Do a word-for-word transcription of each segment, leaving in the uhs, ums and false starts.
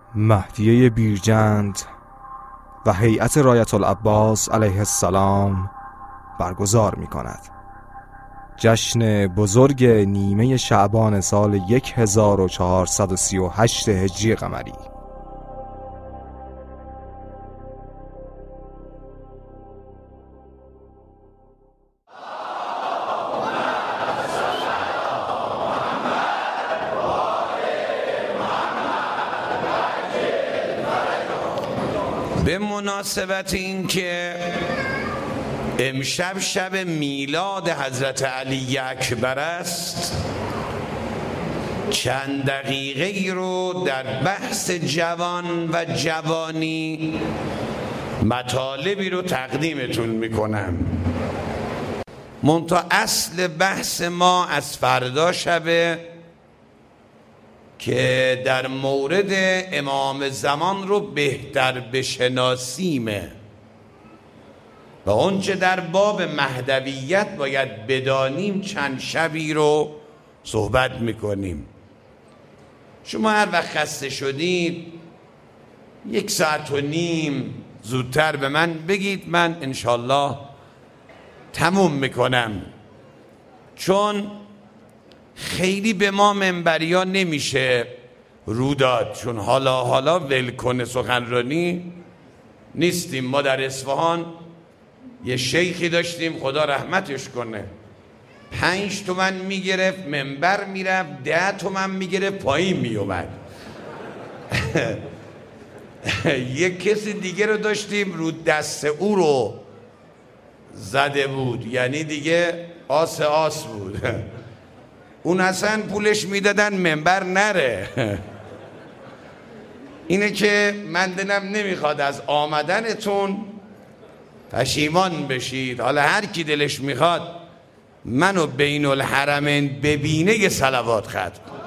مهدیه بیرجند و هیئت رایت العباس علیه السلام برگزار می کند. جشن بزرگ نیمه شعبان سال هزار و چهارصد و سی و هشت هجری قمری. به مناسبت این که امشب شب میلاد حضرت علی اکبر است، چند دقیقه رو در بحث جوان و جوانی مطالبی رو تقدیمتون میکنم. منتها اصل بحث ما از فردا شبه که در مورد امام زمان رو بهتر بشناسیمه و اونچه در باب مهدویت باید بدانیم چند شبی رو صحبت میکنیم. شما هر وقت خسته شدید یک ساعت و نیم زودتر به من بگید، من انشالله تموم میکنم، چون خیلی به ما منبریا نمیشه رو داد، چون حالا حالا ولکن سخنرانی نیستیم. ما در اصفهان یه شیخی داشتیم خدا رحمتش کنه، پنج تومن میگرفت منبر میرفت، ده تومن میگرفت پایین میومد. یک کسی دیگه رو داشتیم رو دست او رو زده بود، یعنی دیگه آس آس بود. اون اصلا پولش میدادن منبر نره. اینه که من دلم نمیخواد از آمدنتون پشیمان بشید. حالا هر کی دلش میخواد منو بین الحرمین ببینه یه صلوات ختم کن.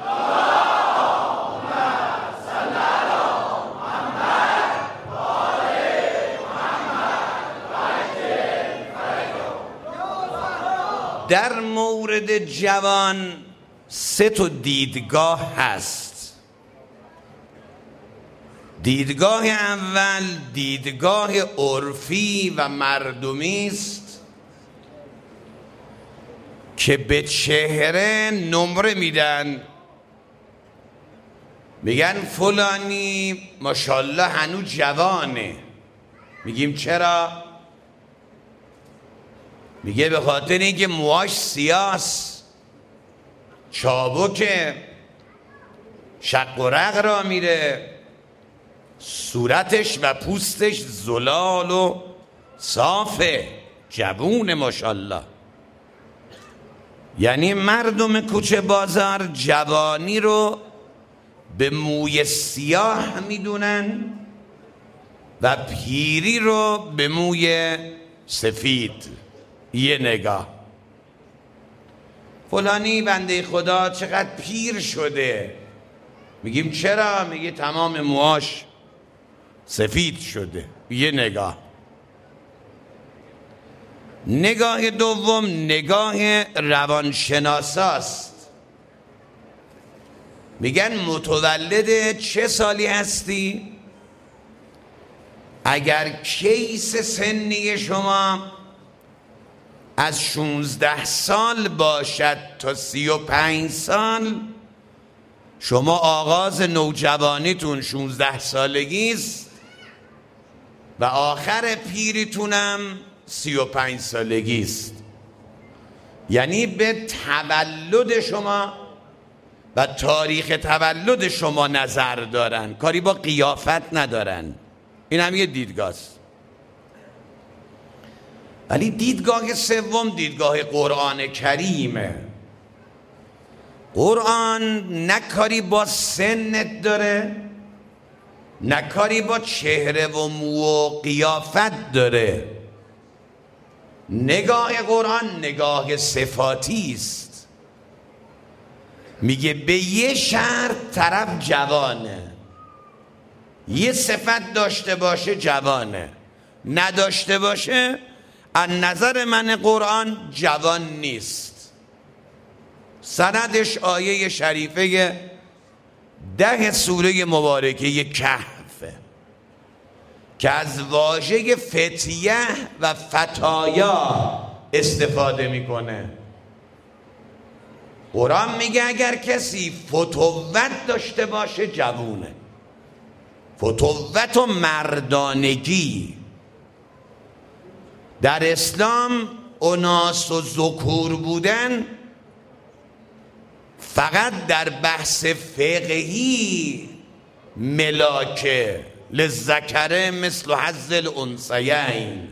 در مورد جوان سه تا دیدگاه هست. دیدگاه اول دیدگاه عرفی و مردمی است که به چهره نمره میدن، میگن فلانی ماشاءالله هنوز جوانه. میگیم چرا؟ میگه به خاطر اینکه موهاش سیاست، چابکه، شق و رق را میره، صورتش و پوستش زلال و صافه، جوون ماشاءالله. یعنی مردم کوچه بازار جوانی رو به موی سیاه میدونن و پیری رو به موی سفید. یه نگاه فلانی بنده خدا چقدر پیر شده. میگیم چرا؟ میگه تمام موهاش سفید شده. یه نگاه. نگاه دوم نگاه روانشناساست. میگن متولد چه سالی هستی؟ اگر کیس سنی شما از شونزده سال باشد تا سی و پنج سال، شما آغاز نوجوانیتون شونزده سالگیست و آخر پیریتونم سی و پنج سالگیست. یعنی به تولد شما و تاریخ تولد شما نظر دارن، کاری با قیافت ندارن. این هم یه دیدگاهست. ولی دیدگاه سوم دیدگاه قرآن کریمه. قرآن نه کاری با سنت داره، نه کاری با چهره و مو و قیافت داره. نگاه قرآن نگاه صفاتی است. میگه به یه شرط طرف جوانه، یه صفت داشته باشه جوانه، نداشته باشه از نظر من قرآن جوان نیست. سندش آیه شریفه ده سوره مبارکه کهف که از واژه فتیه و فتایا استفاده میکنه. قرآن میگه اگر کسی فتوت داشته باشه جوونه. فتوت و مردانگی در اسلام اناس و ذکور بودن فقط در بحث فقهی ملاکه للذکر مثل حظ الانثیین،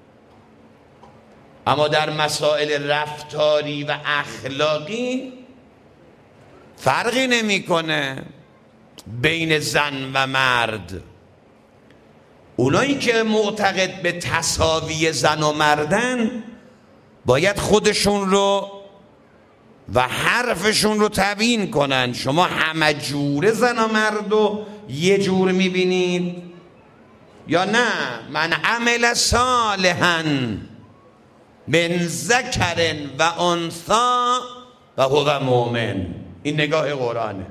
اما در مسائل رفتاری و اخلاقی فرقی نمیکنه بین زن و مرد. اونایی که معتقد به تساوی زن و مردن باید خودشون رو و حرفشون رو تبیین کنن. شما همه جوره زن و مرد رو یه جور میبینید یا نه؟ من عمل صالحا من ذکر و انثی و هو مؤمن. این نگاه قرآنه.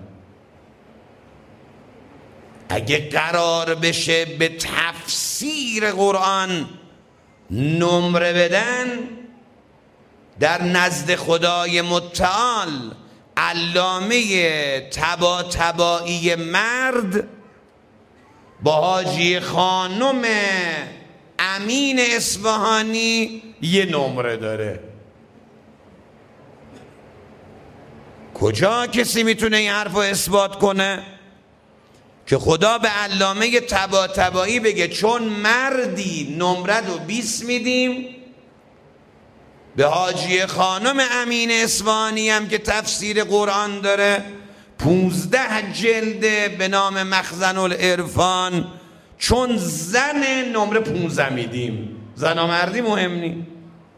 اگه قرار بشه به تفسیر قرآن نمره بدن، در نزد خدای متعال علامه طباطبایی مرد با حاجی خانم امین اصفهانی یه نمره داره. کجا کسی میتونه این حرف رو اثبات کنه که خدا به علامه طباطبایی بگه چون مردی نمره رو بیست میدیم، به حاجی خانم امین اصفهانی هم که تفسیر قرآن داره پونزده جلده به نام مخزن العرفان، چون زن نمره پونزده میدیم. زن و مردی مهم نی،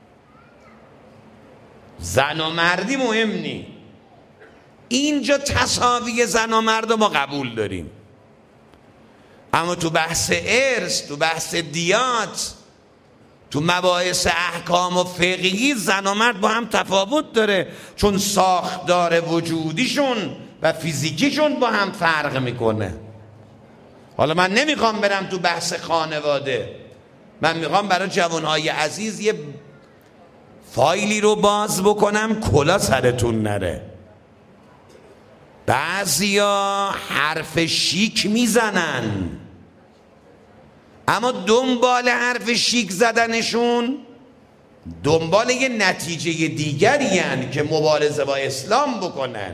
زن و مردی مهم نی. اینجا تساوی زن و مرد ما قبول داریم، اما تو بحث ارث، تو بحث دیات، تو مباحث احکام و فقهی زن و مرد با هم تفاوت داره، چون ساختار وجودیشون و فیزیکیشون با هم فرق میکنه. حالا من نمیخوام برم تو بحث خانواده، من میخوام برای جوانهای عزیز یه فایلی رو باز بکنم کلا سرتون نره. بعضیا حرف شیک میزنن، اما دنبال حرف شیک زدنشون دنبال یه نتیجه دیگری هن که مبارزه با اسلام بکنن.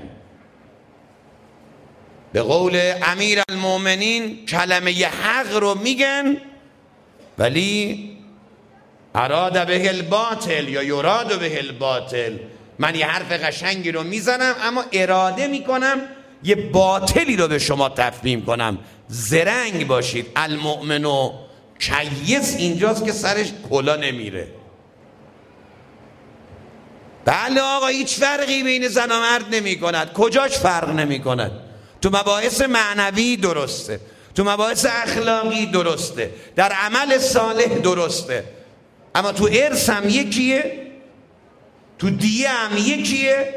به قول امیر المؤمنین کلمه حق رو میگن ولی اراد به الباطل یا یراد به الباطل. من یه حرف قشنگی رو میزنم اما اراده میکنم یه باطلی رو به شما تفهیم کنم. زرنگ باشید. المؤمن و کیس اینجاست که سرش کلا نمیره. بله آقا هیچ فرقی بین زن و مرد نمی کند. کجاش فرق نمی کند؟ تو مباحث معنوی درسته، تو مباحث اخلاقی درسته، در عمل صالح درسته، اما تو ارث هم یکیه، تو دیه هم یکیه.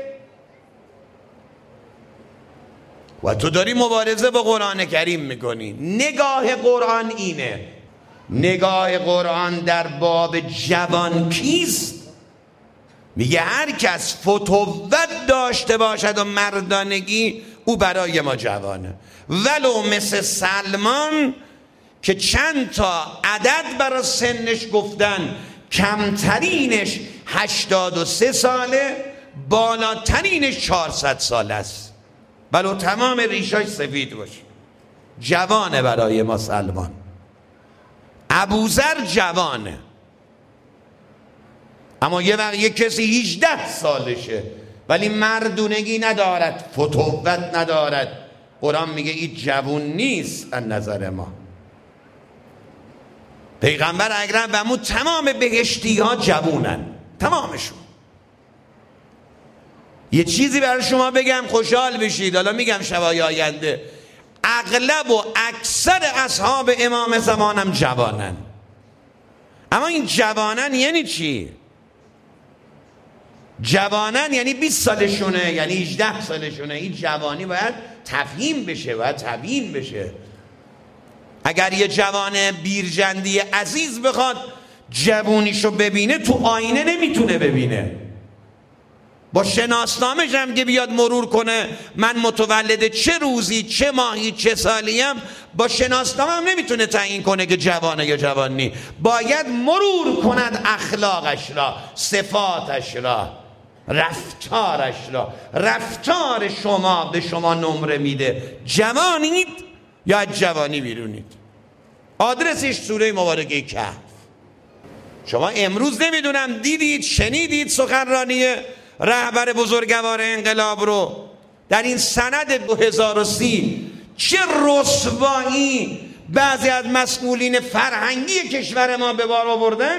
و تو داری مبارزه با قرآن کریم میکنی. نگاه قرآن اینه، نگاه قرآن در باب جوان کیست؟ میگه هر کس فتوت داشته باشد و مردانگی او برای ما جوانه. ولو مثل سلمان که چند تا عدد برای سنش گفتن، کمترینش هشتاد و سه ساله، بالاترینش چهارصد ساله است، ولو تمام ریشاش سفید باشه. جوانه برای ما سلمان. ابوذر جوانه، اما یه وقت یه کسی هجده سالشه ولی مردونگی ندارد، فتوت ندارد، قرآن میگه این جوون نیست از نظر ما. پیغمبر اکرم و مو تمام بهشتی ها جوونن، تمامشون. یه چیزی برای شما بگم خوشحال بشید، حالا میگم شبای آینده. اغلب و اکثر اصحاب امام زمانم جوانن. اما این جوانن یعنی چی؟ جوانن یعنی بیست سالشونه، یعنی هجده سالشونه. این جوانی باید تفهیم بشه، باید تبیین بشه. اگر یه جوان بیرجندی عزیز بخواد جوونیشو ببینه تو آینه نمیتونه ببینه. با شناسنامه‌ش هم که بیاد مرور کنه من متولد چه روزی چه ماهی چه سالیم، با شناسنامه هم نمیتونه تعیین کنه که جوانه یا جوان نی. باید مرور کند اخلاقش را، صفاتش را، رفتارش را. رفتار شما به شما نمره میده جوانید یا از جوانی بیرونید. آدرسش سوره مبارکه کهف. شما امروز نمیدونم دیدید شنیدید سخنرانی رهبر بزرگوار انقلاب رو در این سند دو هزار و سی، چه رسوایی بعضی از مسئولین فرهنگی کشور ما به بار آوردن.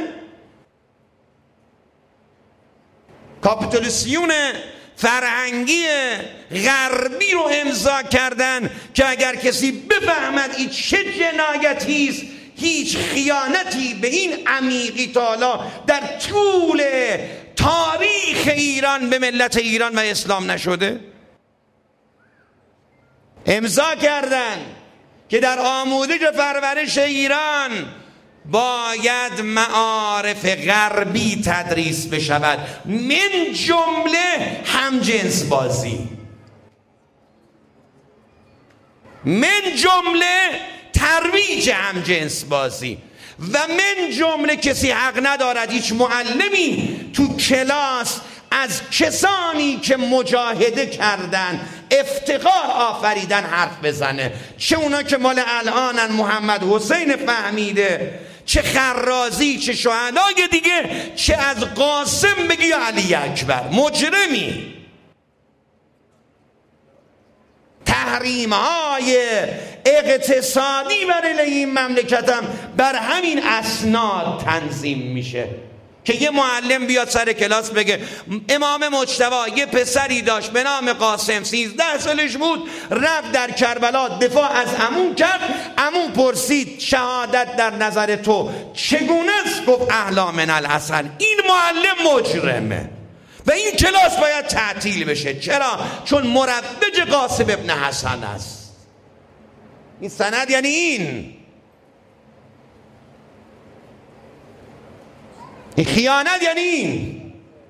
کاپیتولیسیون فرهنگی غربی رو امضا کردن که اگر کسی بفهمد این چه جنایتی است، هیچ خیانتی به این عمیقی تالا در طول تاریخ ایران به ملت ایران و اسلام نشده. امضا کردن که در آموزش پرورش ایران باید معارف غربی تدریس بشود، من جمله همجنس بازی، من جمله ترویج همجنس بازی و من جمله کسی حق ندارد هیچ معلمی تو کلاس از کسانی که مجاهده کردن افتخار آفریدن حرف بزنه، چه اونا که مال الانن محمد حسین فهمیده، چه خرازی، چه شهدای دیگه، چه از قاسم بگی یا علی اکبر. مجرمی. تحریم های اقتصادی برای این مملکتم بر همین اسناد تنظیم میشه که یه معلم بیاد سر کلاس بگه امام مجتبی یه پسری داشت به نام قاسم، سیزده سالش بود، رفت در کربلا دفاع از عمو کرد، عمو پرسید شهادت در نظر تو چگونه است؟ گفت اعلی من الحسن. این معلم مجرمه و این کلاس باید تعطیل بشه. چرا؟ چون مروج قاسم ابن حسن است. این سند یعنی این این خیانت یعنی این.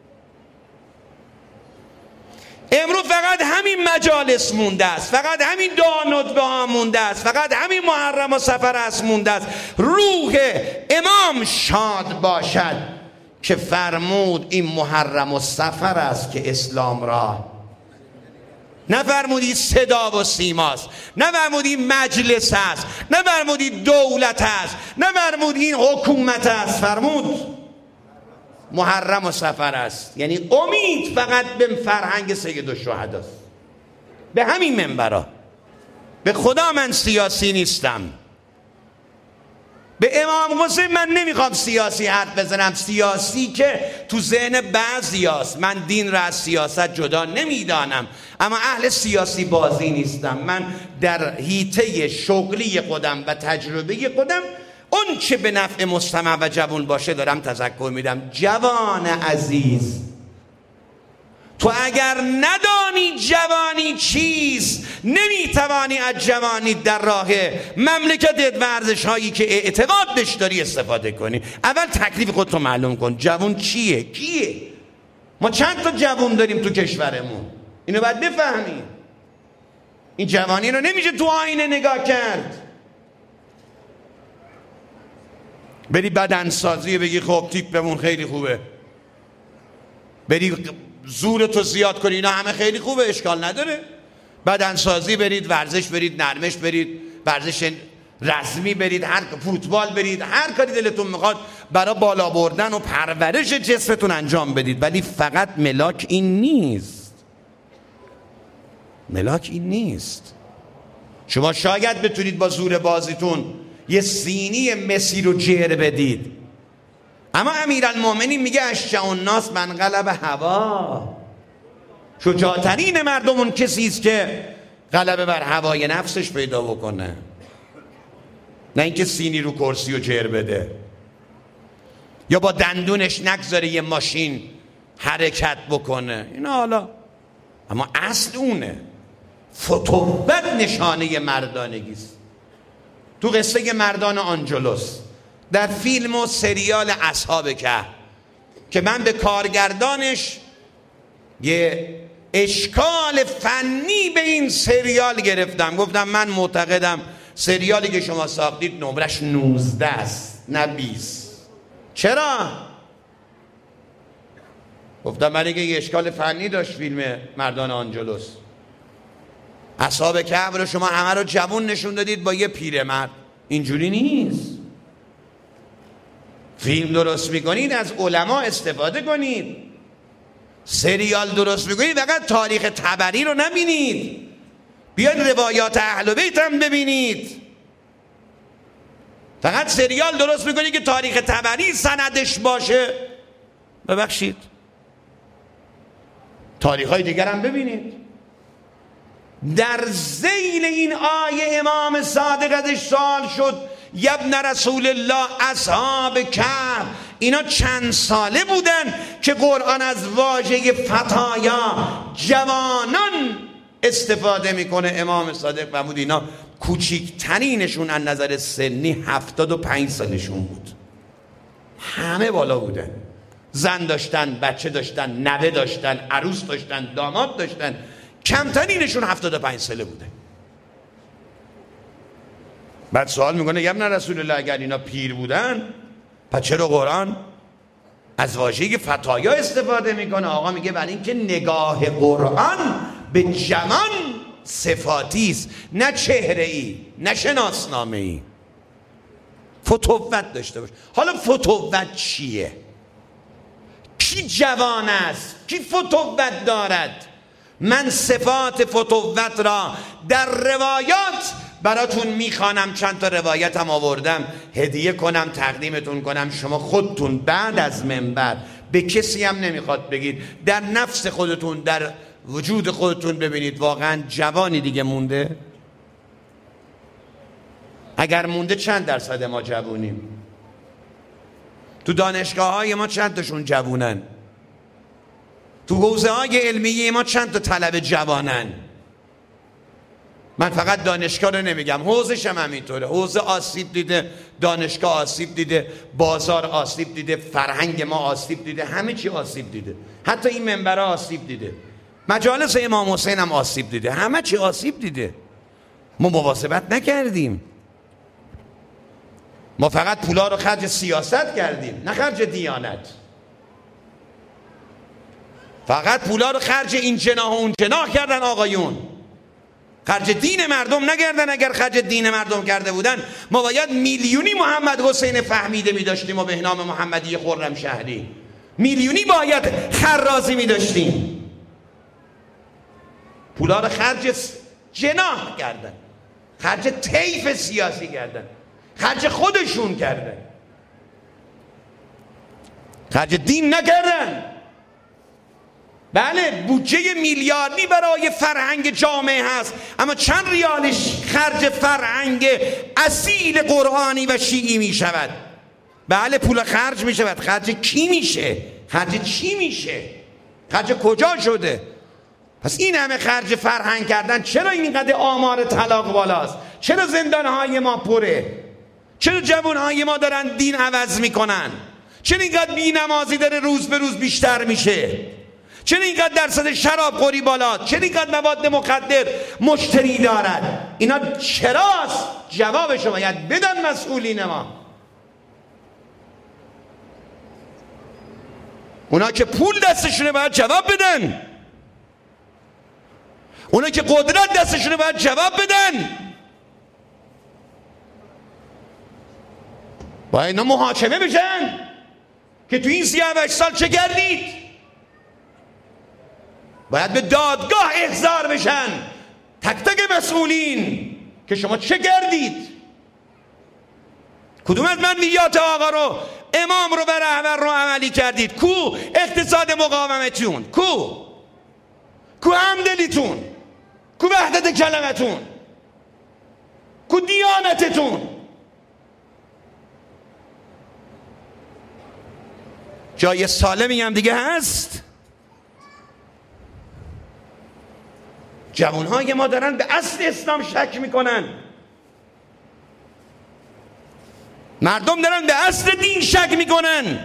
امروز فقط همین مجالس مونده است، فقط همین دعا ندبه ها مونده است، فقط همین محرم و سفر است مونده است. روح امام شاد باشد که فرمود این محرم و سفر است که اسلام را، نفرمودی صدا و سیماست، نفرمودی مجلس است، نفرمودی دولت است، نفرمودی این حکومت است، فرمود محرم و سفر است. یعنی امید فقط به فرهنگ سید الشهدا است. به همین منبرا به خدا من سیاسی نیستم، به امام حسین من نمیخوام سیاسی حرف بزنم، سیاسی که تو ذهن بعضی هست. من دین را از سیاست جدا نمیدانم، اما اهل سیاسی بازی نیستم. من در حیطه شغلی خودم و تجربه خودم اون چه به نفع مستمع و جوان باشه دارم تذکر میدم. جوان عزیز، تو اگر ندانی جوانی چیست نمیتوانی از جوانی در راه مملکتت و ارزش هایی که اعتقاد بهش داری استفاده کنی. اول تکلیف خودتو معلوم کن. جوان چیه؟ کیه؟ ما چند تا جوان داریم تو کشورمون، اینو باید بفهمی. این جوانی رو نمیشه تو آینه نگاه کرد. بری بدنسازی بگی خب تیپمون خیلی خوبه، بری زورتو زیاد کنی اینا همه خیلی خوبه، اشکال نداره. بدنسازی برید، ورزش برید، نرمش برید، ورزش رسمی برید، هر فوتبال برید، هر کاری دلتون میخواد برای بالا بردن و پرورش جسمتون انجام بدید. ولی فقط ملاک این نیست، ملاک این نیست. شما شاید بتونید با زور بازیتون یه سینی مسی رو جر بدید، اما امیرالمومنین میگه اشجع الناس من غلب هوا. شجاعترین مردم اون کسی است که غلبه بر هوای نفسش پیدا بکنه، نه اینکه سینی رو کرسی و جر بده یا با دندونش نگذاره یه ماشین حرکت بکنه اینا حالا، اما اصل اونه. فتوت نشانه مردانگیست. تو قصه مردان آنجلوس در فیلم و سریال اصحاب کهف که من به کارگردانش یه اشکال فنی به این سریال گرفتم، گفتم من معتقدم سریالی که شما ساختید نمرش نوزده است نه بیست. چرا؟ گفتم من که یه اشکال فنی داشت فیلم مردان آنجلوس. اصحاب کهف رو شما همه رو جوان نشون دادید با یه پیرمرد، اینجوری نیست. فیلم درست میکنید از علما استفاده کنید، سریال درست میکنید فقط تاریخ طبری رو نبینید، بیاید روایات اهل بیت هم ببینید. فقط سریال درست میکنید که تاریخ طبری سندش باشه، ببخشید تاریخ های دیگر هم ببینید. در ذیل این آیه امام صادق ازش سوال شد یبن رسول الله اصحاب کهف اینا چند ساله بودن که قرآن از واژه فتایا جوانان استفاده میکنه؟ امام صادق فرمود اینا کوچیکترینشون از نظر سنی هفتاد و پنج سالشون بود. همه بالا بودن، زن داشتن، بچه داشتن، نوه داشتن، عروس داشتن، داماد داشتن، کمترینشون هفتاد و پنج ساله بوده. بعد سوال میکنه یبن رسول الله اگر اینا پیر بودن پس چرا قرآن از واژه فتایا استفاده میکنه؟ آقا میگه برای اینکه نگاه قرآن به جوان صفاتی است، نه چهره ای، نه شناسنامه ای. فتوت داشته باش. حالا فتوت چیه؟ کی جوان است؟ کی فتوت دارد؟ من صفات فتوت را در روایات براتون میخوانم، چند تا روایت هم آوردم هدیه کنم تقدیمتون کنم، شما خودتون بعد از منبر به کسی هم نمیخواد بگید، در نفس خودتون در وجود خودتون ببینید واقعا جوانی دیگه مونده؟ اگر مونده چند درصد ما جوونیم؟ تو دانشگاه های ما چند تاشون جوونن؟ تو حوزه های علمیه ما چند تا طلبه جوانن؟ من فقط دانشگاه رو نمیگم، حوزش هم همینطوره. حوزه آسیب دیده، دانشگاه آسیب دیده، بازار آسیب دیده، فرهنگ ما آسیب دیده، همه چی آسیب دیده، حتی این منبرها آسیب دیده، مجالس امام حسین هم آسیب دیده، همه چی آسیب دیده. ما مواظبت نکردیم، ما فقط پولا رو خرج سیاست کردیم نه خرج دیانت. فقط پولا رو خرج این جناح و اون جناح کردن آقایون، خرج دین مردم نگردن. اگر خرج دین مردم کرده بودن ما باید میلیونی محمد حسین فهمیده می داشتیم و به نام محمدی خرم شهری، میلیونی باید خرازی می داشتیم. پولا رو خرج جناح کردن، خرج طیف سیاسی کردن، خرج خودشون کردن، خرج دین نکردن. بله بودجه میلیاردی برای فرهنگ جامعه هست، اما چند ریالش خرج فرهنگ اصیل قرآنی و شیعی می شود؟ بله پول خرج می شود، خرج کی میشه؟ خرج چی میشه؟ خرج کجا شده؟ پس این همه خرج فرهنگ کردن، چرا اینقدر آمار طلاق بالاست؟ چرا زندانهای ما پره؟ چرا جوانهای ما دارن دین عوض میکنن؟ چرا اینقدر بی نمازی داره روز به روز بیشتر میشه؟ چرا اینقدر درصد شراب خوری بالاست؟ چرا اینقدر مواد مخدر مشتری دارد؟ اینا چراست؟ جوابشو باید بدن مسئولین ما. اونا که پول دستشونه باید جواب بدن، اونا که قدرت دستشونه باید جواب بدن. باید اینا محاکمه بشن که تو این سی و هشت سال چه کردید؟ باید به دادگاه احضار بشن تک تک مسئولین که شما چه کردید؟ کدوم از منویات آقا رو، امام رو و رهبر رو عملی کردید؟ کو اقتصاد مقاومتون؟ کو کو همدلیتون؟ کو وحدت کلمتون؟ کو دیانتتون؟ جای سالمی هم دیگه هست؟ جوانهای ما دارن به اصل اسلام شک میکنن، مردم دارن به اصل دین شک میکنن.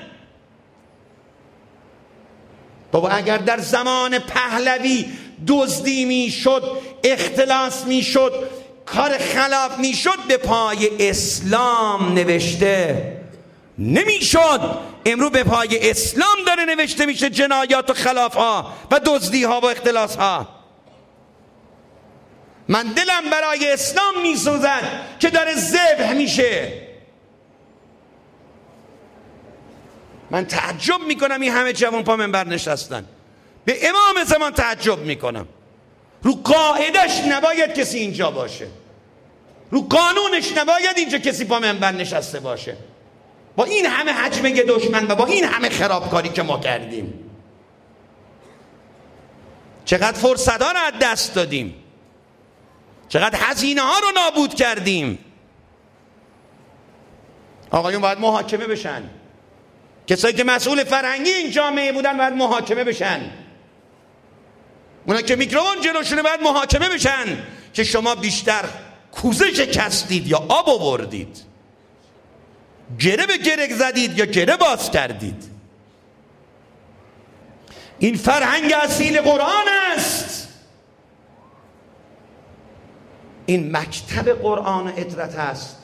بابا اگر در زمان پهلوی دزدی میشد، اختلاس میشد، کار خلاف میشد، به پای اسلام نوشته نمیشد. امروز به پای اسلام داره نوشته میشه جنایات و خلاف ها و دزدی ها و اختلاس ها. من دلم برای اسلام میسوزد که داره ذبح میشه. من تعجب میکنم این همه جوان پا منبر نشستن. به امام زمان تعجب میکنم. رو قاعدش نباید کسی اینجا باشه، رو قانونش نباید اینجا کسی پا منبر نشسته باشه. با این همه حجم دشمن و با این همه خرابکاری که ما کردیم، چقدر فرصت ها رو از دست دادیم، چقدر هزینه ها رو نابود کردیم. آقایون باید محاکمه بشن. کسایی که مسئول فرهنگی این جامعه بودن باید محاکمه بشن. اونا که میکروفون جلوشونه باید محاکمه بشن که شما بیشتر کوزه شکستید یا آب آوردید، گره به گره زدید یا گره باز کردید. این فرهنگ اصیل قرآن است. این مکتب قرآن و عترت است.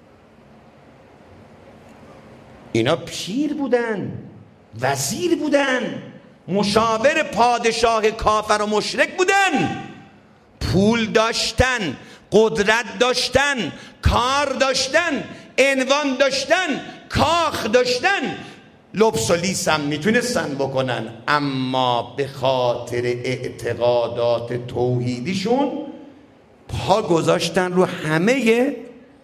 اینا پیر بودن، وزیر بودن، مشاور پادشاه کافر و مشرک بودن، پول داشتن، قدرت داشتن، کار داشتن، عنوان داشتن، کاخ داشتن، لبس و لیس هم میتونستن بکنن، اما به خاطر اعتقادات توحیدیشون پا گذاشتن رو همه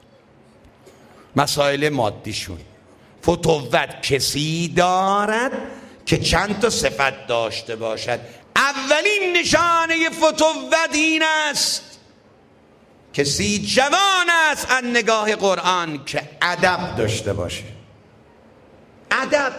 مسائل مادیشون. فتوت کسی دارد که چند تا صفت داشته باشد. اولین نشانه فتوت این است کسی جوان است از نگاه قرآن که ادب داشته باشه. ادب،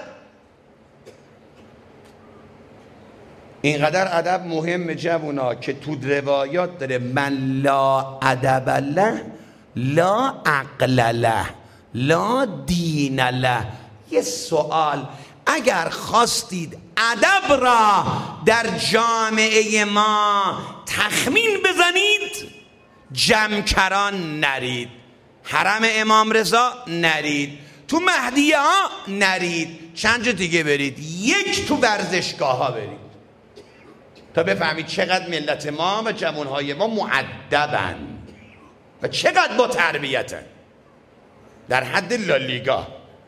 اینقدر ادب مهم جوونا که تو روایات داره من لا ادب له لا عقل له لا دین له. یه سوال، اگر خواستید ادب را در جامعه ما تخمین بزنید، جمکران نرید، حرم امام رضا نرید، تو مهدیه ها نرید، چند جا دیگه برید، یک تو ورزشگاه ها برید تا بفهمید چقدر ملت ما و جوانهای ما مؤدبن و چقدر با تربیتن. در حد لالیگا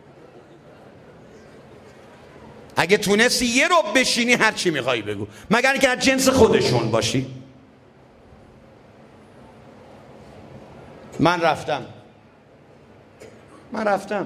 اگه تونستی یه رو بشینی هر چی میخوای بگو، مگر که از جنس خودشون باشی. من رفتم من رفتم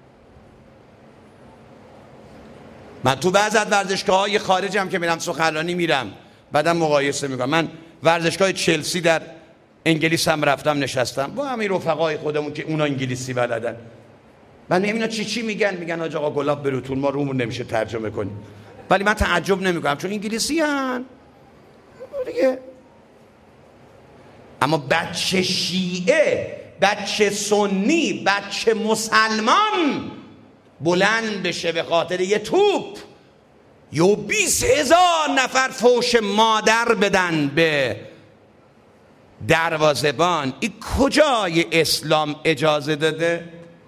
من تو بعض از ورزشگاه های خارج هم که میرم سخنرانی میرم، بعدم مقایسه میکنم. من ورزشگاه چلسی در انگلیس هم رفتم نشستم با همین رفقای خودمون که اونا انگلیسی بلدن. من اینا چی چی میگن میگن آج آقا گلاب بروتون، ما رومون نمیشه ترجمه کنیم، ولی من تعجب نمیکنم چون انگلیسی هن دیگه. اما بچه شیعه، بچه سنی، بچه مسلمان بلند بشه به خاطر یه توپ یا بیس هزار نفر فوش مادر بدن به دروازه‌بان، این کجای اسلام اجازه داده؟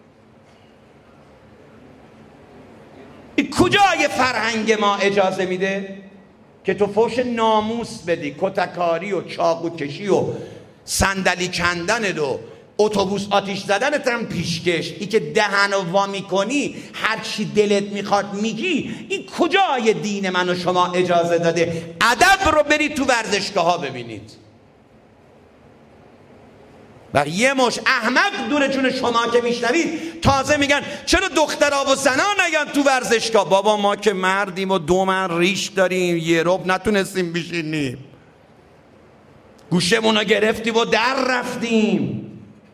این کجای فرهنگ ما اجازه میده که تو فوش ناموس بدی، کتکاری و چاقو کشی و صندلی کندن و اتوبوس آتیش زدنت هم پیشکش، ای که دهن و وا میکنی هر چی دلت میخواد میگی، این کجای دین من و شما اجازه داده؟ ادب رو برید تو ورزشگاه ها ببینید و یه مش احمق دور جون شما که میشنوید تازه میگن چرا دخترها و زنا نگن تو ورزشگاه. بابا ما که مردیم و دو من ریش داریم، یه رب نتونستیم بشینیم، گوشمون رو گرفتیم و در رفتیم.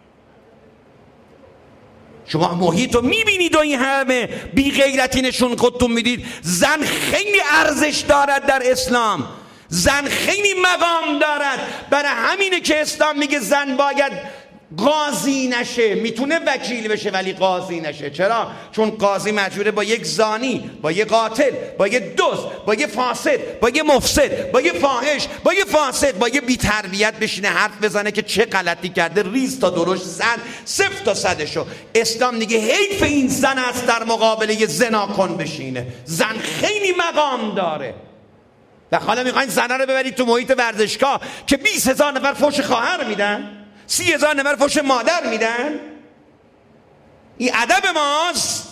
شما محیط رو میبینید و این همه بی غیرتی نشون خودتون میدید. زن خیلی ارزش دارد در اسلام، زن خیلی مقام دارد. برای همینه که اسلام میگه زن باید قاضی نشه، میتونه وکیل بشه ولی قاضی نشه. چرا؟ چون قاضی مجبوره با یک زانی، با یک قاتل، با یک دزد، با یک فاسد، با یک مفسد، با یک فاحش، با یک فاسق، با یک بی‌تربیت بشینه حرف بزنه که چه غلطی کرده، ریز تا درشت زن صفر تا صدشو. اسلام میگه حیف این زن است در مقابله زنا کن بشینه. زن خیلی مقام داره. و حالا میخواین زنها رو ببرید تو محیط ورزشگاه که بیست هزار نفر فحش خواهر میدن، سی هزار نفر فحش مادر میدن. این ادب ماست؟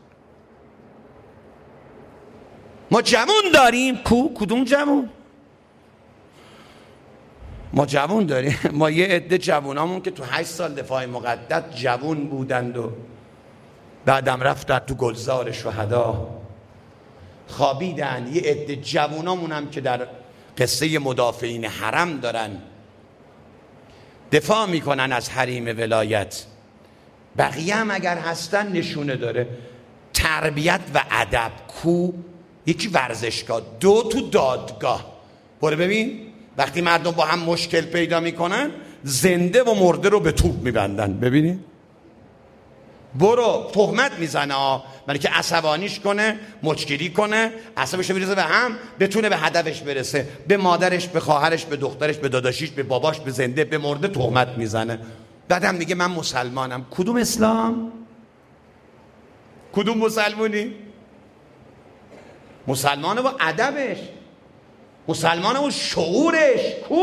ما جوون داریم. کو کدوم جوون؟ ما جوون داریم. ما یه عده جوونامون که تو هشت سال دفاع مقدس جوون بودند و بعدم رفتن تو گلزار شهدا خوابیدن. یه عده جوونامون هم که در قصه مدافعین حرم دارن دفاع میکنن از حریم ولایت. بقیه هم اگر هستن نشونه داره تربیت و ادب. کو؟ یکی ورزشگاه، دو تو دادگاه. برو ببین وقتی مردم با هم مشکل پیدا میکنن زنده و مرده رو به توپ میبندن. ببینید برو تهمت میزنه ها، برای که عصبانیش کنه، مچگیری کنه، عصبش بریزه به هم، بتونه به هدفش برسه. به مادرش، به خواهرش، به دخترش، به داداشیش، به باباش، به زنده، به مرده تهمت میزنه. بعدم میگه من مسلمانم. کدوم اسلام؟ کدوم مسلمونی؟ مسلمانه و ادبش، مسلمانه و شعورش. کو؟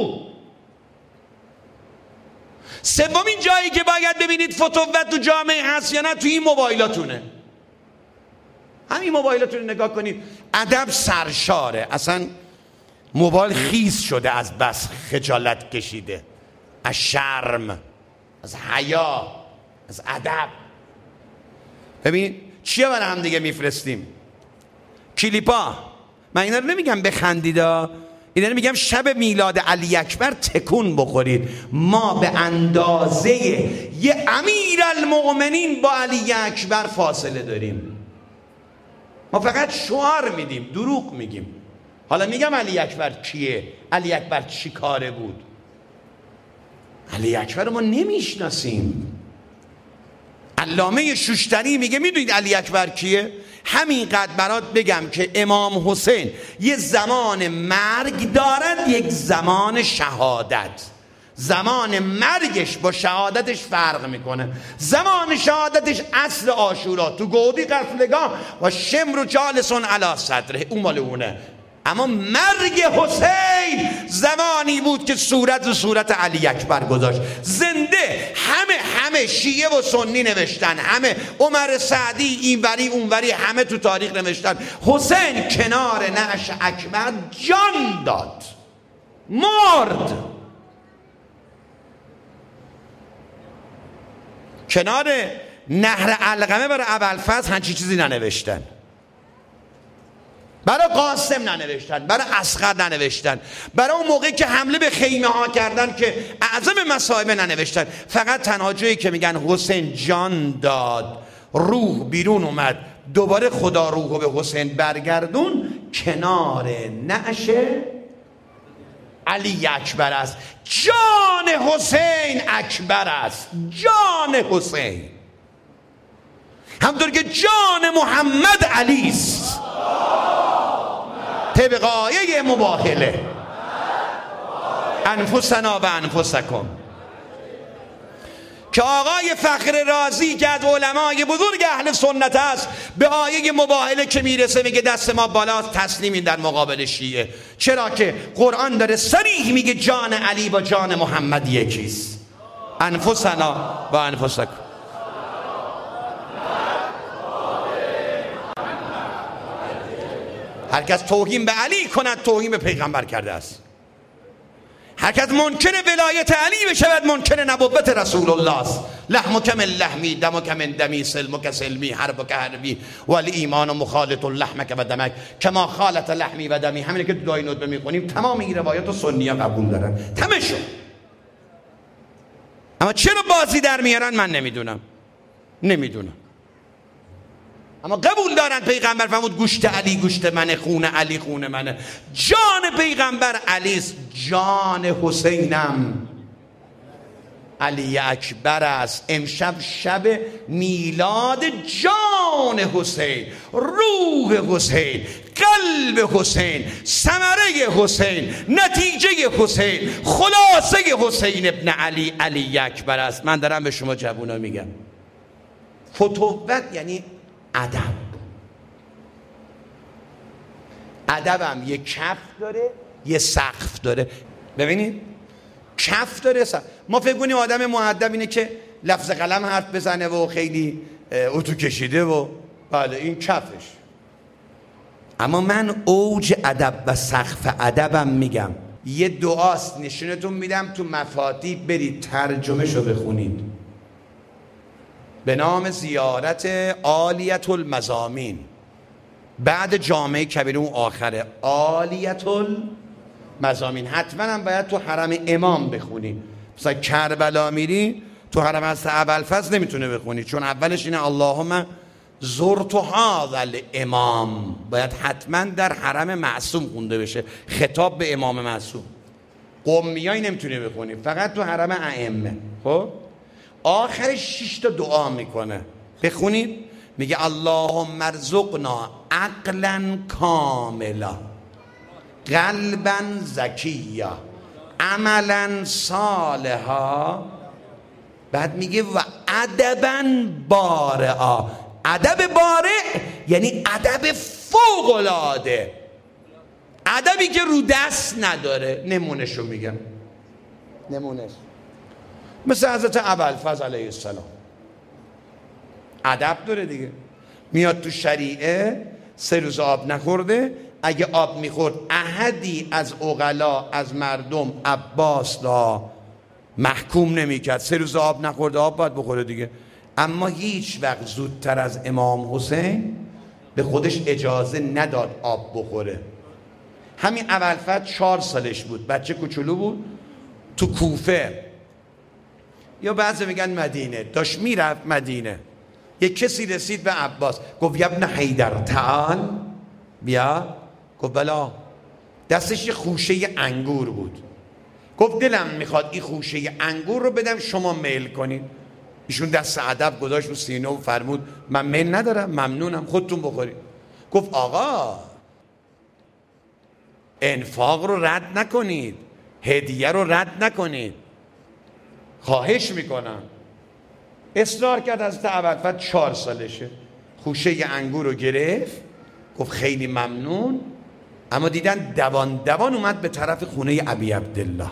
سومین جایی که باید ببینید فتوت تو جامعه هست یا نه توی این موبایلاتونه. همین موبایلاتون نگاه کنید، ادب سرشاره. اصلا موبایل خیس شده از بس خجالت کشیده، از شرم، از حیا، از ادب. ببین چیه برای هم دیگه میفرستیم؟ کلیپا. من اینا رو نمیگم بخندیدا، اینا رو میگم شب میلاد علی اکبر تکون بخورید. ما به اندازه یه امیر المؤمنین با علی اکبر فاصله داریم. ما فقط شعار میدیم، دروغ میگیم. حالا میگم علی اکبر کیه؟ علی اکبر چی کاره بود؟ علی اکبر رو ما نمیشناسیم. علامه شوشتری میگه میدونید علی اکبر کیه؟ همینقدر برات بگم که امام حسین یه زمان مرگ دارد، یک زمان شهادت. زمان مرگش با شهادتش فرق میکنه. زمان شهادتش عصر عاشورا تو گودی قتلگاه و شمر و جالسون علی صدره، اون مال اونه. اما مرگ حسین زمانی بود که صورت و صورت علی اکبر گذاشت. زنده همه همه شیعه و سنی نوشتن، همه عمر سعدی اینوری اونوری همه تو تاریخ نوشتن حسین کنار نعش اکبر جان داد، مرد. کنار نهر علقمه برای ابوالفضل همچین چیزی ننوشتن، برای قاسم ننوشتن، برای اصغر ننوشتن، برای اون موقعی که حمله به خیمه ها کردن که اعظم مصائب ننوشتن. فقط تنها جایی که میگن حسین جان داد، روح بیرون اومد، دوباره خدا روحو به حسین برگردون، کنار نعش علی اکبر است. جان حسین اکبر است، جان حسین، همطور که جان محمد علی است. طبق آیه مباهله انفسنا و انفسکم که آقای فخر رازی که از علمای بزرگ اهل سنت است به آیه مباهله که میرسه میگه دست ما بالا تسلیمین در مقابل شیعه. چرا که قرآن داره صریح میگه جان علی با جان محمد یکیست. انفسنا و انفسکم. هر کس توهین به علی کند توهین به پیغمبر کرده است. هر کس منکر ولایت علی بشود منکر نبوت رسول الله است. لحمک من لحمی، دمک من دمی، سلمک سلمی، حربک حربی، ولی ایمان مخالط لحمک و دمک کما خالط لحمی و دمی. همینه که تو دعای ندبه میخونیم. تمام این روایات و سنی ها قبول دارن، تمشون. اما چرا بازی در میارن من نمیدونم، نمیدونم. اما قبول دارن پیغمبر فرمود گوشت علی گوشت منه، خون علی خون منه. جان پیغمبر علیست، جان حسینم علی اکبر است. امشب شب میلاد جان حسین، روح حسین، قلب حسین، ثمره حسین، نتیجه حسین، خلاصه حسین ابن علی علی اکبر است. من دارم به شما جوونا میگم فتوت یعنی ادب. ادبم یه کف داره یه سقف داره. ببینید کف داره سقف. ما فکر کنیم آدم مؤدب اینه که لفظ قلم حرف بزنه و خیلی اتو کشیده و بله این کفش. اما من اوج ادب و سقف ادبم میگم. یه دعاست نشونتون میدم تو مفاتیح، برید ترجمه شو بخونید به نام زیارت عالیت المزامین. بعد جامعه کبیره اون آخره عالیت المزامین. حتما هم باید تو حرم امام بخونی. مثلا کربلا میری تو حرم حضرت ابوالفضل نمیتونه بخونی، چون اولش اینه اللهم زرت هذا الامام. باید حتما در حرم معصوم خونده بشه، خطاب به امام معصوم. قمیایی نمیتونه بخونی، فقط تو حرم ائمه. خب آخرش شش تا دعا میکنه، بخونید. میگه اللهم ارزقنا عقلا کاملا، قلبا زکیا، عملا صالحا. بعد میگه و ادبا بارعا. ادب بارع یعنی ادب فوق العاده، ادبی که رو دست نداره. نمونهشو میگم، نمونهش مثل حضرت ابوالفضل علیه السلام ادب داره دیگه. میاد تو شریعه سه روز آب نخورده، اگه آب میخورد احدی از عقلا از مردم عباس را محکوم نمیکرد. سه روز آب نخورده آب باید بخوره دیگه. اما هیچ وقت زودتر از امام حسین به خودش اجازه نداد آب بخوره. همین ابوالفضل چهار سالش بود، بچه کوچولو بود، تو کوفه یا بعضی میگن مدینه، داشت میرفت مدینه. یک کسی رسید به عباس گفت یا ابن حیدر تعال، بیا. گفت بلا. دستش یه خوشه انگور بود. گفت دلم میخواد این خوشه انگور رو بدم شما میل کنید. ایشون دست ادب گذاشت رو سینه و فرمود من میل ندارم، ممنونم، خودتون بخورید. گفت آقا انفاق رو رد نکنید، هدیه رو رد نکنید، خواهش میکنم. اصرار کرد. از ابوالفضل چهار سالشه، خوشه انگور رو گرفت، گفت خیلی ممنون. اما دیدن دوان دوان اومد به طرف خونه ابی عبدالله،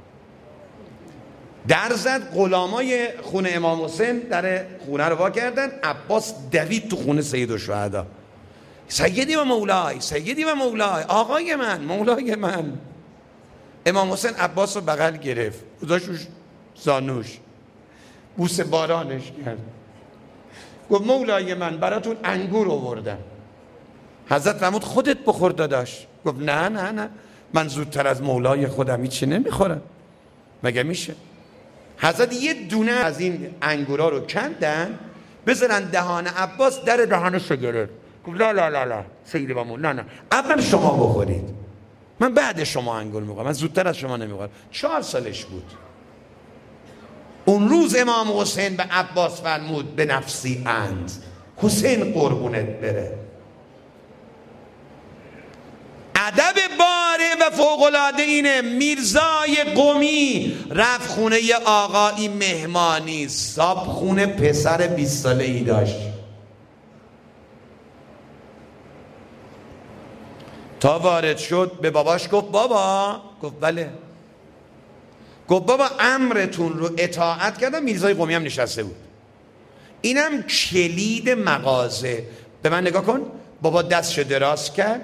در زد. غلامای خونه امام حسین در خونه رو وا کردن. عباس دوید تو خونه سید الشهدا. سیدی و مولای، سیدی و مولای، آقای من، مولای من. امام حسین عباس رو بغل گرفت، گذاشت روش زانوش، بوسه بارانش کرد. گفت مولای من براتون انگور آوردم. حضرت فرمود خودت بخور داداش. گفت نه نه نه، من زودتر از مولای خودم هیچی نمیخورم، مگه میشه؟ حضرت یه دونه از این انگورا رو کندن بذارن دهان عباس، در دهانش رو گرفت. گفت لا لا لا لا سیدی و مولا، نه نه اول شما بخورید، من بعد شما انگور میخورم، من زودتر از شما نمیخورم. چهار سالش بود. اون روز امام حسین به عباس فرمود به نفسی اند، حسین قربونت بره. ادب باره و فوق‌العاده اینه. میرزای قمی رفت خونه ی آقایی مهمانی، صاحب خونه پسر بیست ساله ای داشت. تا وارد شد به باباش گفت بابا. گفت بله. گفت بابا امرتون رو اطاعت کردم. میرزای قمی هم نشسته بود. اینم کلید مغازه. به من نگاه کن. بابا دستش دراز کرد،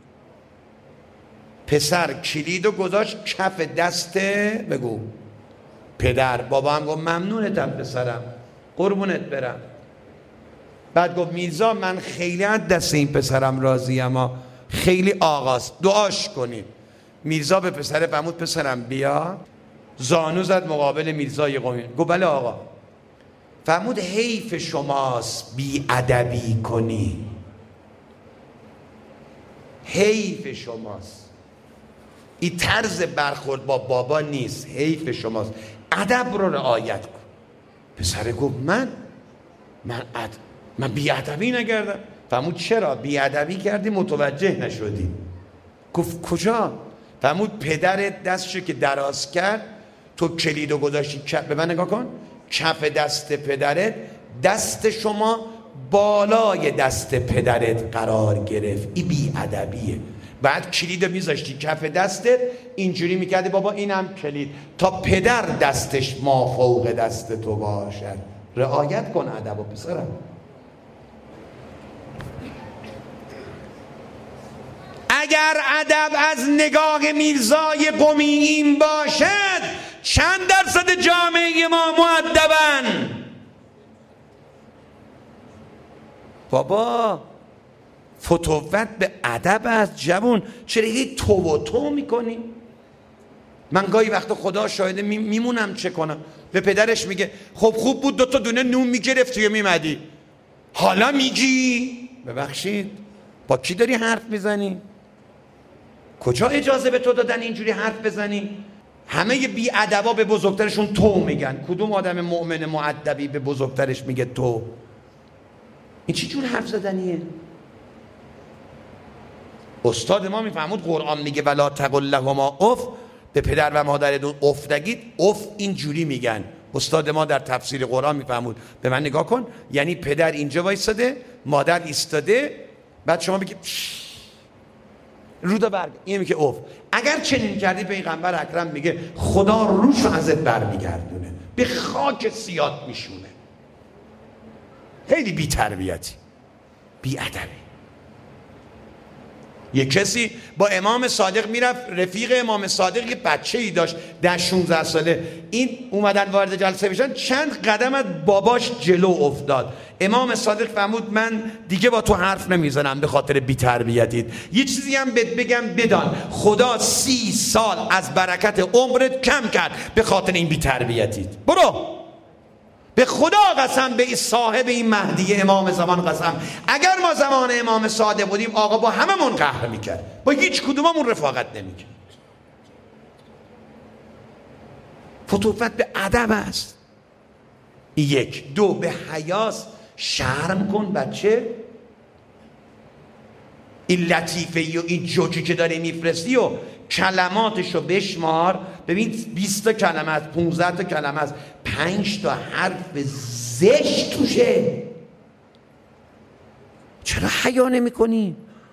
پسر کلید و گذاشت کف دست بگو پدر. بابا هم گفت ممنونتم پسرم، قربونت برم. بعد گفت میرزا من خیلی از دست این پسرم راضی، اما خیلی آقاست، دعاش کنید. میرزا به پسر فرمود پسرم بیا. زانو زد مقابل میرزای قمی. گفت بله آقا. فرمود حیف شماست بی ادبی کنی، حیف شماست. این طرز برخورد با بابا نیست، حیف شماست، ادب رو رعایت کن. پسر گفت من من اد... من بی ادبی نکردم. فرمود چرا بی ادبی کردی متوجه نشدی؟ گفت کجا؟ فرمود پدرت دستشو که دراز کرد تو کلیدو گذاشتی کف، به من نگاه کن، کف دست پدرت، دست شما بالای دست پدرت قرار گرفت، این بی ادبیه. بعد کلیدو میذاشتی کف دستت اینجوری میکردی بابا اینم کلید، تا پدر دستش ما فوق دست تو باشد. رعایت کن ادب و پسرم. اگر ادب از نگاه میرزای قمی این باشد، چند درصد جامعه ما مؤدبن؟ بابا فتوت به ادب از جوون، چرا هی تو و تو میکنی؟ من گاهی وقتا خدا شاهده میمونم چه کنم. به پدرش میگه خب خوب بود دوتا دونه نون میگرفت توی میمدی، حالا میگی ببخشید با کی داری حرف میزنی؟ کجا اجازه به تو دادن اینجوری حرف بزنی؟ همه بی ادبا به بزرگترشون تو میگن. کدوم آدم مؤمن مؤدبی به بزرگترش میگه تو؟ این چی جور حرف زدنیه؟ استاد ما میفهمود قرآن میگه ولا تقل لهما اف، به پدر و مادرتون اف نگید. اف اینجوری میگن. استاد ما در تفسیر قرآن میفهمود. به من نگاه کن، یعنی پدر اینجا وایساده، مادر ایستاده، بعد شما بگید رودا برگ، این میگه اوف. اگر چنین کردی پیغمبر اکرم میگه خدا روش ازت برمیگردونه، به خاک سیات میشونه. خیلی بی تربیتی، بی ادبی. یه کسی با امام صادق میرفت، رفیق امام صادق یه بچه ای داشت در شانزده ساله، این اومدن وارد جلسه بشن، چند قدم از باباش جلو افتاد. امام صادق فرمود من دیگه با تو حرف نمیزنم به خاطر بی تربیتیت. یه چیزی هم بهت بگم بدان، خدا سی سال از برکت عمرت کم کرد به خاطر این بی تربیتیت. برو به خدا قسم، به صاحب این مهدی امام زمان قسم، اگر ما زمان امام صادق بودیم آقا با هممون قهر میکرد، با هیچ کدوممون رفاقت نمیکرد. فتوت به ادب است. یک. دو، به حیاس. شرم کن بچه. این لطیفه و این جوکی که داری میفرستی و کلماتشو بشمار، ببین بیست تا کلمه است، پونزده تا کلمه است، پنج تا حرف زشت توشه. چرا حیا نمی کنی؟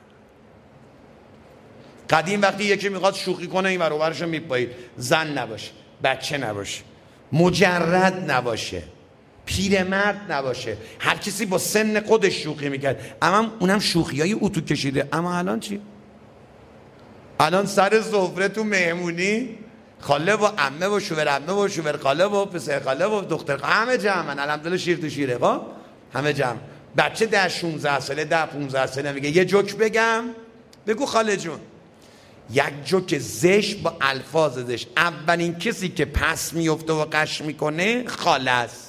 قدیم وقتی یکی میخواد شوخی کنه این ور و برشو میپایید، زن نباشه، بچه نباشه، مجرد نباشه، پیرمرد نباشه، هر کسی با سن خودش شوخی میکرد. اما اونم شوخی های اتو کشیده. اما الان چی؟ الان سر سفره تو مهمونی خاله و عمه و شوهر عمه و شوهر خاله و پسر خاله و دختر خاله، همه جمعن. الحمدلله شیر تو شیره، خب همه جمع. بچه ده شانزده ساله ده پانزده ساله میگه یه جوک بگم. بگو خاله جون. یک جوک زشت با الفاظ زشت. اولین کسی که پس میفته و قش میکنه خاله است.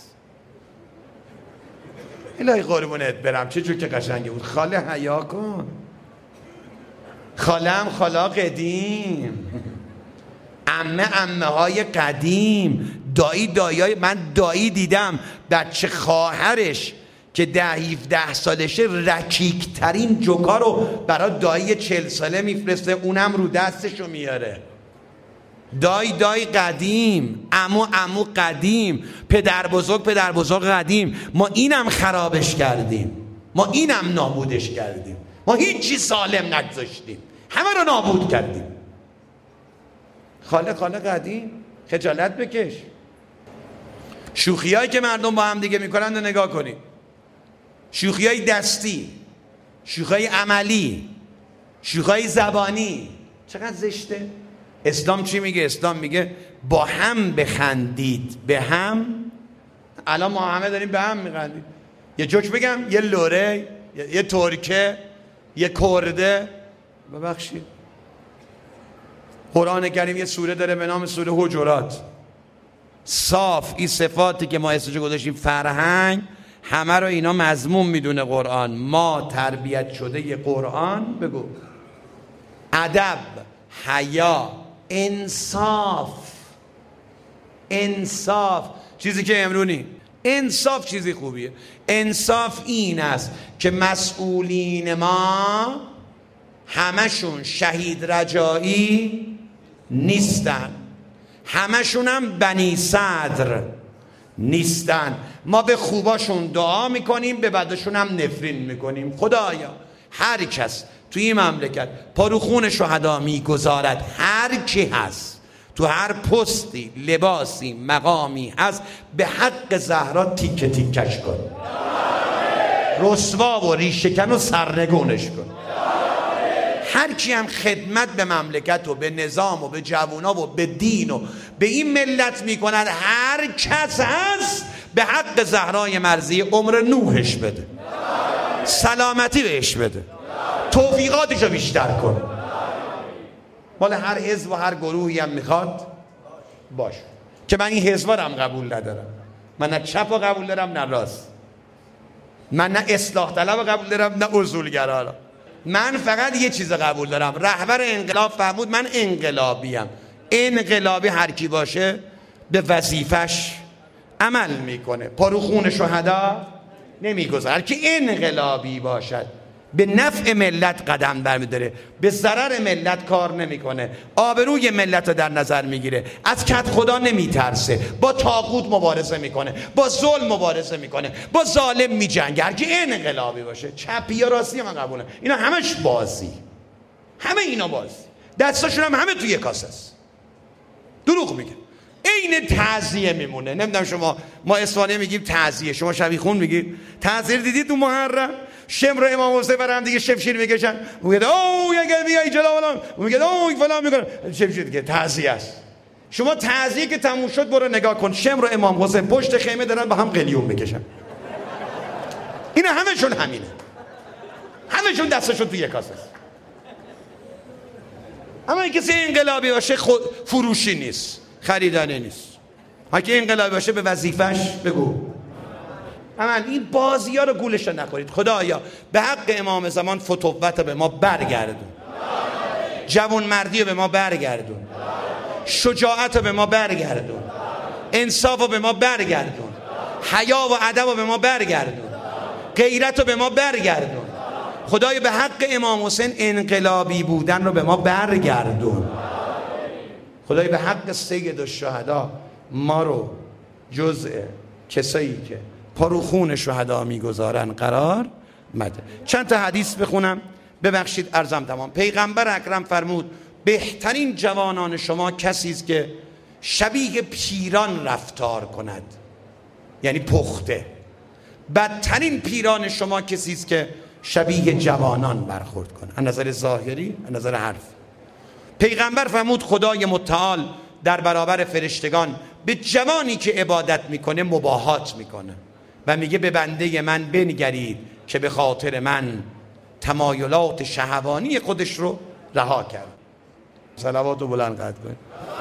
الهی قربونت برم چه جوک قشنگی بود. خاله حیا کن. خاله هم خاله قدیم، عمه عمه های قدیم، دایی دایی های. من دایی دیدم بچه خواهرش که ده هفده سالشه رکیک ترین جوکا رو برای دایی چل ساله میفرسته، اونم رو دستشو میاره. دای دای قدیم، عمو عمو قدیم، پدر بزرگ پدر بزرگ قدیم. ما اینم خرابش کردیم، ما اینم نابودش کردیم، ما هیچی سالم نگذاشتیم، همه رو نابود کردیم. خاله خاله قدیم، خجالت بکش. شوخیایی که مردم با هم دیگه میکنن رو نگاه کنید. شوخیای دستی، شوخیای عملی، شوخیای زبانی، چقدر زشته. اسلام چی میگه؟ اسلام میگه با هم بخندید. به هم. الان ما همه داریم به هم میخندیم. یه جوک بگم، یه لوره، یه ترکه، یه کرده. ببخشید قرآن کریم یه سوره داره به نام سوره حجرات. صاف، این صفاتی که ما اسمشو گذاشتیم فرهنگ، همه رو اینا مضمون میدونه قرآن. ما تربیت شده قرآن، بگو، ادب، حیا، انصاف. انصاف چیزی که امرونی، انصاف چیزی خوبیه. انصاف این است که مسئولین ما همشون شهید رجایی نیستن، همشون هم بنی صدر نیستن. ما به خوباشون دعا میکنیم، به بدشون هم نفرین میکنیم. خدایا هر کس توی این مملکت پاروخون شهدا میگذارد، هر کی هست تو هر پستی، لباسی، مقامی هست، به حق زهرا تیکه تیکش کن، رسوا و ریشه‌کن و سرنگونش کن. هر کی هم خدمت به مملکت و به نظام و به جوونا و به دین و به این ملت میکند، هر کس هست، به حق زهرای مرضی عمر نوحش بده، سلامتی بهش بده، توفیقاتشو بیشتر کن. مال هر حزب و هر گروهی هم میخواد باش، که من این حزب رو هم قبول ندارم. من نه چپ رو قبول دارم نه راست، من نه اصلاح طلب رو قبول دارم نه اصولگرا رو. من فقط یه چیز قبول دارم، رهبر انقلاب فرمود من انقلابیم. انقلابی هر کی باشه به وظیفش عمل میکنه، پاروخون شهدا نمیگذاره. هر کی انقلابی باشد به نفع ملت قدم برمیداره، به ضرر ملت کار نمیکنه، آبروی ملت رو در نظر میگیره، از کت خدا نمیترسه، با طاغوت مبارزه میکنه، با ظلم مبارزه میکنه، با ظالم میجنگه. هر کی انقلابی باشه، چپی یا راستی من قبوله، اینا همش بازی، همه اینا بازی، دستاشون هم همه توی کاسه است. دروغ میگه، عین تعزیه میمونه. نمیدونم شما، ما اصفهانی میگیم تعزیه، شما شبیخون میگید تعزیه. دیدید تو محرم شمر و امام حسین برام دیگه شمشیر میکشن، میگه او اگه بیای جلو فلان، میگه او فلان میکنه، شمشیر دیگه تعزیه است. شما تعزیه که تموم شد برو نگاه کن، شمر و امام حسین پشت خیمه دارن با هم قلیون میکشن. اینا همشون همینه، همشون دستشون توی کاسه است. اما این کسی انقلابی باشه خود فروشی نیست، خریدنی نیست. اگه انقلابی باشه به وظیفش بگو. اما این بازی ها رو گولش نخورید. خدایا به حق امام زمان فتوت به ما برگردون، جوان مردی رو به ما برگردون، شجاعت رو به ما برگردون، انصاف رو به ما برگردون، حیا و ادب رو به ما برگردون، غیرت رو به ما برگردون. خدایا به حق امام حسین انقلابی بودن رو به ما برگردون. خدایا به حق سید الشهدا ما رو جزء کسایی که پاروخون شهدا میگذارن قرار مده. چند تا حدیث بخونم، ببخشید عرضم تمام. پیغمبر اکرم فرمود بهترین جوانان شما کسی است که شبیه پیران رفتار کند، یعنی پخته. بدترین پیران شما کسی است که شبیه جوانان برخورد کنه، از نظر ظاهری، از نظر حرف. پیغمبر فرمود خدای متعال در برابر فرشتگان به جوانی که عبادت میکنه مباهات میکنه و میگه به بنده من بنگرید که به خاطر من تمایلات شهوانی خودش رو رها کرد. صلوات رو بلند قد کنید.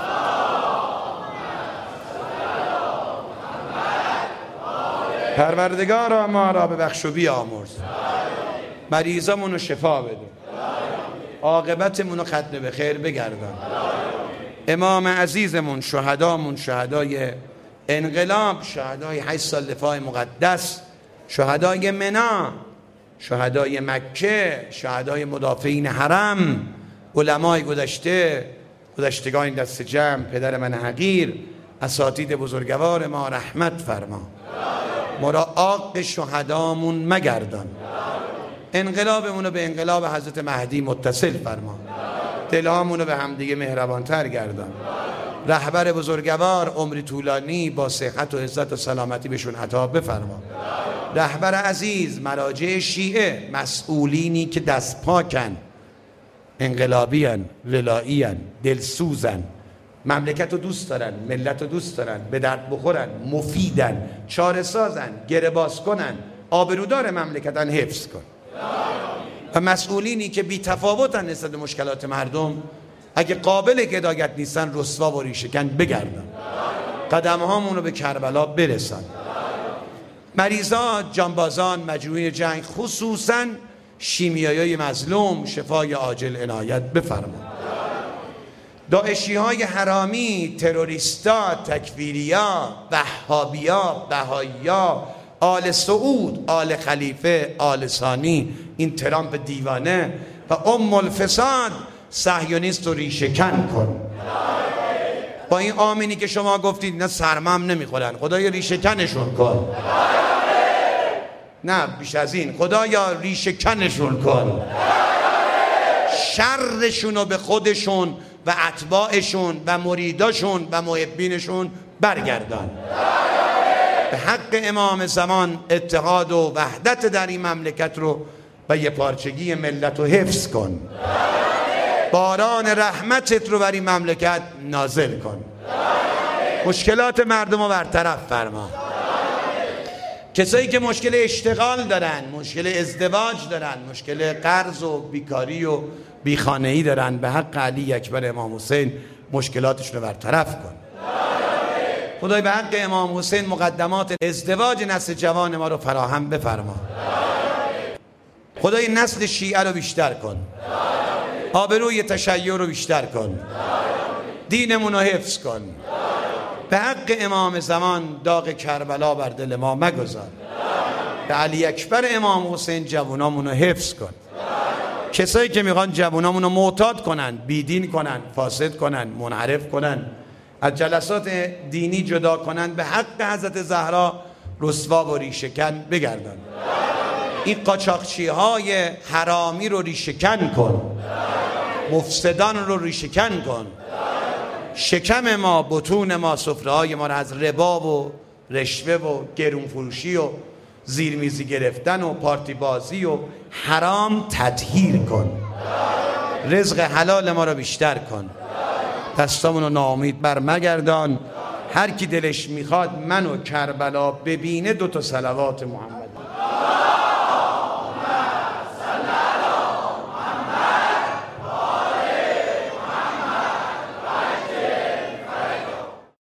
پروردگارا ما را ببخش و بیامرز، مریضامون رو شفا بده، عاقبتمون رو ختم به خیر بگردان. امام عزیزمون، شهدامون، شهدای انقلاب، شهدای هشت سال دفاع مقدس، شهدای منا، شهدای مکه، شهدای مدافعین حرم، علمای گذشته، گذشتگان دست جمع، پدر من حقیر، اساتید بزرگوار ما رحمت فرما. ما را عاق شهدامون مگردان، انقلابمون رو به انقلاب حضرت مهدی متصل فرما، دلهامون رو به همدیگه مهربانتر گردان. رهبر بزرگوار عمری طولانی با صحت و عزت و سلامتی بهشون عطا بفرما. رهبر عزیز، مراجع شیعه، مسئولینی که دست پاکن، انقلابیان، ولاییان، دلسوزن، مملکت رو دوست دارن، ملت رو دوست دارن، به درد بخورن، مفیدن، چاره سازن، گره باز کنن، آبرودار مملکتن حفظ کن. و مسئولینی که بی تفاوتن نسبت به مشکلات مردم، اگه قابل هدایت نیستن رسوا و ریشه‌کن بگردن. قدم هامون رو به کربلا برسان. مریضا، جانبازان، مجروحین جنگ، خصوصا شیمیایی مظلوم، شفای عاجل عنایت بفرما. داعشی های حرامی، تروریستا، تکفیریا، وهابیا، بهائیا، آل سعود، آل خلیفه، آل ثانی، این ترامپ دیوانه و ام الفساد صهیونیست رو ریشه‌کن کن. با این آمینی که شما گفتید اینا سرمم نمیخورن، خدایا ریشه‌کنشون کن. نه بیش از این، خدایا ریشه‌کنشون کن، شرشون رو به خودشون و اتباعشون و مریداشون و محبینشون برگردان. به حق امام زمان اتحاد و وحدت در این مملکت رو و یه پارچگی ملت رو حفظ کن. باران رحمتت رو بر این مملکت نازل کن. مشکلات مردم رو برطرف فرما. کسایی که مشکل اشتغال دارن، مشکل ازدواج دارن، مشکل قرض و بیکاری و بیخانه‌ای دارن، به حق علی اکبر امام حسین مشکلاتش رو برطرف کن. خدای به حق امام حسین مقدمات ازدواج نسل جوان ما رو فراهم بفرما. خدای نسل شیعه رو بیشتر کن، آبروی تشیع رو بیشتر کن، دینمون رو حفظ کن. به حق امام زمان داغ کربلا بر دل ما مگذار. به علی اکبر امام حسین جوانامون رو حفظ کن. کسایی که میخوان جوانامون رو معتاد کنن، بیدین کنن، فاسد کنن، منحرف کنن، از جلسات دینی جدا کنن، به حق حضرت زهرا رسوا و ریشه‌کن بگردن. این قاچاقچی های حرامی رو ریشه‌کن کن، مفسدان رو ریشه‌کن کن. شکم ما، بطون ما، سفره های ما رو از ربا و رشوه و گرون فروشی و زیرمیزی گرفتن و پارتی بازی و حرام تطهیر کن. رزق حلال ما رو بیشتر کن. دستامون رو ناامید بر مگردان. هر کی دلش میخواد منو کربلا ببینه دو تا صلوات محمد